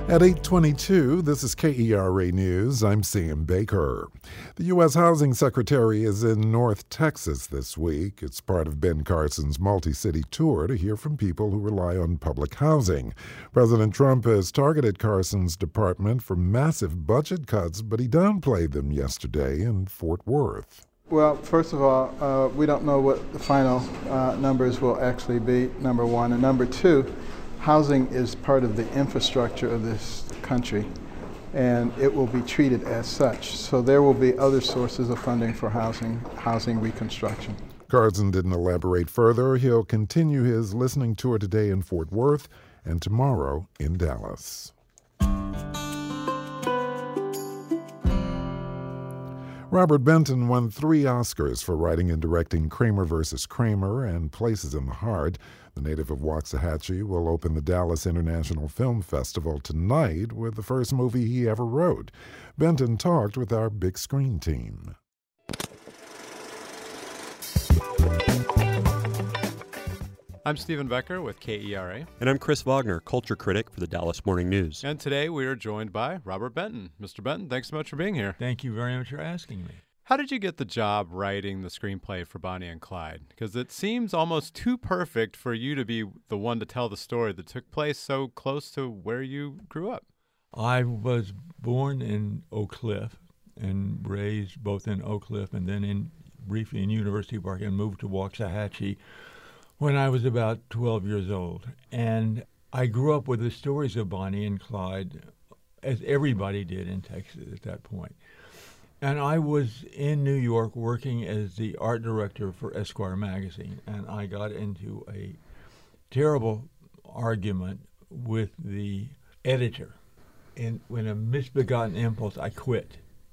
At 8:22, this is KERA News. I'm Sam Baker. The U.S. Housing Secretary is in North Texas this week. It's part of Ben Carson's multi-city tour to hear from people who rely on public housing. President Trump has targeted Carson's department for massive budget cuts, but he downplayed them yesterday in Fort Worth. Well, first of all, we don't know what the final numbers will actually be, number one. And number two, housing is part of the infrastructure of this country, and it will be treated as such. So there will be other sources of funding for housing reconstruction. Carson didn't elaborate further. He'll continue his listening tour today in Fort Worth and tomorrow in Dallas. Robert Benton won 3 Oscars for writing and directing Kramer vs. Kramer and Places in the Heart. The native of Waxahachie will open the Dallas International Film Festival tonight with the first movie he ever wrote. Benton talked with our big screen team. I'm Stephen Becker with KERA. And I'm Chris Wagner, culture critic for the Dallas Morning News. And today we are joined by Robert Benton. Mr. Benton, thanks so much for being here. Thank you very much for asking me. How did you get the job writing the screenplay for Bonnie and Clyde? Because it seems almost too perfect for you to be the one to tell the story that took place so close to where you grew up. I was born in Oak Cliff and raised both in Oak Cliff and then briefly in University Park and moved to Waxahachie when I was about 12 years old. And I grew up with the stories of Bonnie and Clyde, as everybody did in Texas at that point. And I was in New York working as the art director for Esquire magazine, and I got into a terrible argument with the editor. And when a misbegotten impulse, I quit.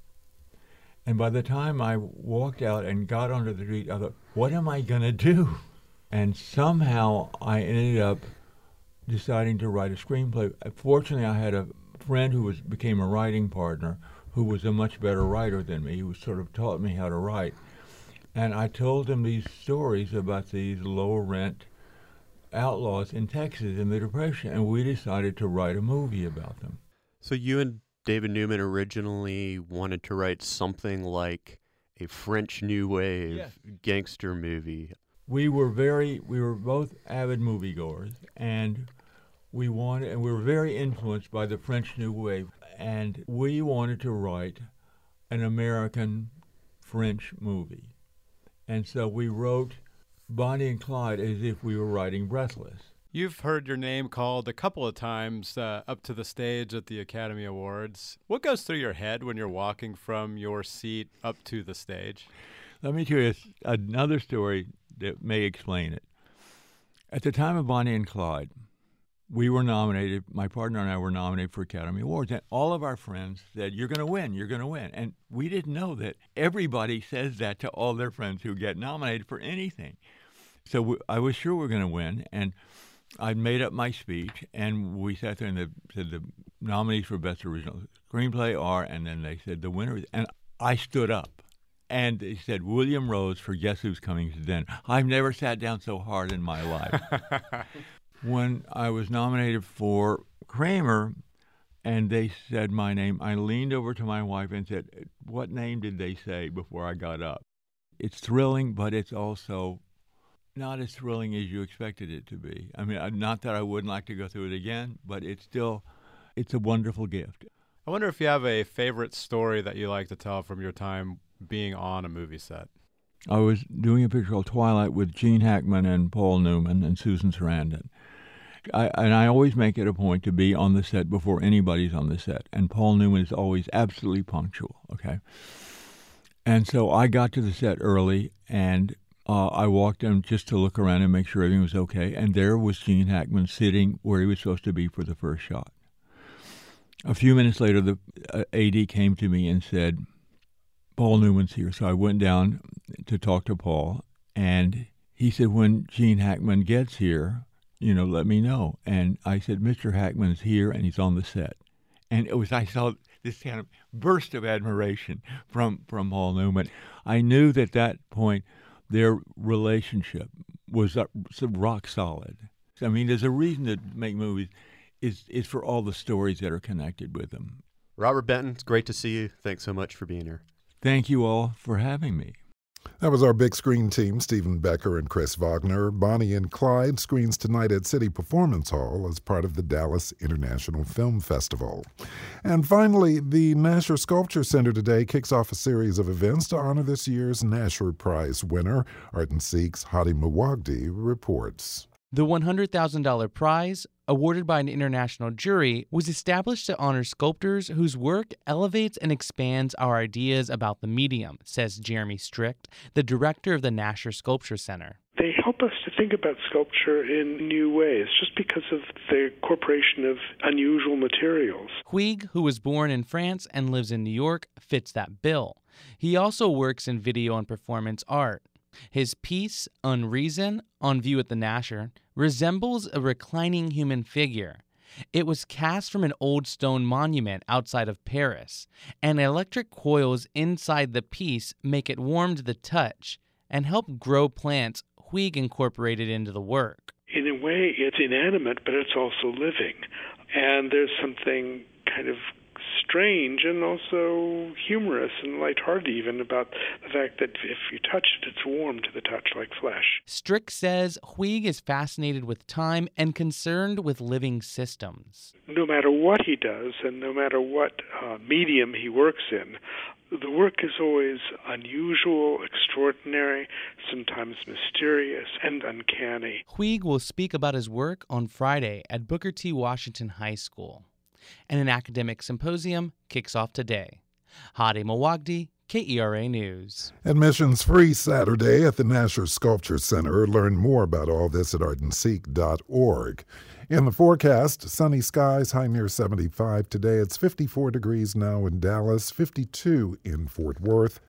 And by the time I walked out and got onto the street, I thought, what am I going to do? And somehow I ended up deciding to write a screenplay. Fortunately, I had a friend who became a writing partner who was a much better writer than me, who sort of taught me how to write. And I told him these stories about these low-rent outlaws in Texas in the Depression, and we decided to write a movie about them. So you and David Newman originally wanted to write something like a French New Wave gangster movie. We were both avid moviegoers, and we were very influenced by the French New Wave, and we wanted to write an American French movie. And so we wrote Bonnie and Clyde as if we were writing Breathless. You've heard your name called a couple of times up to the stage at the Academy Awards. What goes through your head when you're walking from your seat up to the stage? Let me tell you another story that may explain it. At the time of Bonnie and Clyde, we were nominated, my partner and I were nominated for Academy Awards, and all of our friends said, you're going to win, you're going to win. And we didn't know that everybody says that to all their friends who get nominated for anything. So I was sure we were going to win, and I made up my speech, and we sat there and said the nominees for Best Original Screenplay are, and then they said the winners, and I stood up. And they said, William Rose for Guess Who's Coming to Dinner. I've never sat down so hard in my life. When I was nominated for Kramer and they said my name, I leaned over to my wife and said, what name did they say before I got up? It's thrilling, but it's also not as thrilling as you expected it to be. I mean, not that I wouldn't like to go through it again, but it's a wonderful gift. I wonder if you have a favorite story that you like to tell from your time being on a movie set. I was doing a picture called Twilight with Gene Hackman and Paul Newman and Susan Sarandon. I always make it a point to be on the set before anybody's on the set. And Paul Newman is always absolutely punctual, okay? And so I got to the set early, and I walked in just to look around and make sure everything was okay. And there was Gene Hackman sitting where he was supposed to be for the first shot. A few minutes later, the AD came to me and said, Paul Newman's here. So I went down to talk to Paul, and he said, when Gene Hackman gets here, let me know. And I said, Mr. Hackman's here, and he's on the set. And I saw this kind of burst of admiration from Paul Newman. I knew that that point, their relationship was rock solid. I mean, there's a reason to make movies it's for all the stories that are connected with them. Robert Benton, it's great to see you. Thanks so much for being here. Thank you all for having me. That was our big screen team, Stephen Becker and Chris Wagner. Bonnie and Clyde screens tonight at City Performance Hall as part of the Dallas International Film Festival. And finally, the Nasher Sculpture Center today kicks off a series of events to honor this year's Nasher Prize winner. Art and Seek's Hadi Mawagdi reports. The $100,000 prize, awarded by an international jury, was established to honor sculptors whose work elevates and expands our ideas about the medium, says Jeremy Strict, the director of the Nasher Sculpture Center. They help us to think about sculpture in new ways, just because of the incorporation of unusual materials. Huyghe, who was born in France and lives in New York, fits that bill. He also works in video and performance art. His piece, Unreason, on view at the Nasher, resembles a reclining human figure. It was cast from an old stone monument outside of Paris, and electric coils inside the piece make it warm to the touch and help grow plants Huyghe incorporated into the work. In a way, it's inanimate, but it's also living. And there's something kind of strange and also humorous and lighthearted even about the fact that if you touch it, it's warm to the touch like flesh. Strick says Huyghe is fascinated with time and concerned with living systems. No matter what he does and no matter what medium he works in, the work is always unusual, extraordinary, sometimes mysterious, and uncanny. Huyghe will speak about his work on Friday at Booker T. Washington High School. And an academic symposium kicks off today. Hadi Mawagdi, KERA News. Admissions free Saturday at the Nasher Sculpture Center. Learn more about all this at artandseek.org. In the forecast, sunny skies, high near 75 today. It's 54 degrees now in Dallas, 52 in Fort Worth.